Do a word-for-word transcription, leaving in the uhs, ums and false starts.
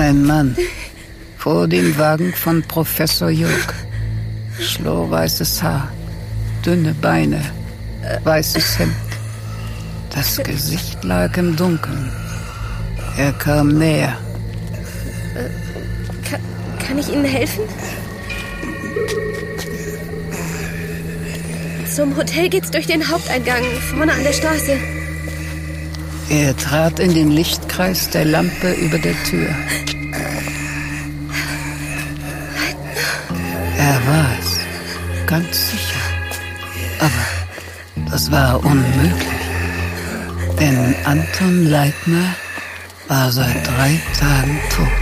Ein Mann vor dem Wagen von Professor Jurk. Schlohweißes Haar, dünne Beine, weißes Hemd. Das Gesicht lag im Dunkeln. Er kam näher. Kann, kann ich Ihnen helfen? Zum Hotel geht's durch den Haupteingang, vorne an der Straße. Er trat in den Lichtkreis der Lampe über der Tür. Er war es, ganz sicher. Aber das war unmöglich. Denn Anton Leitner war seit drei Tagen tot.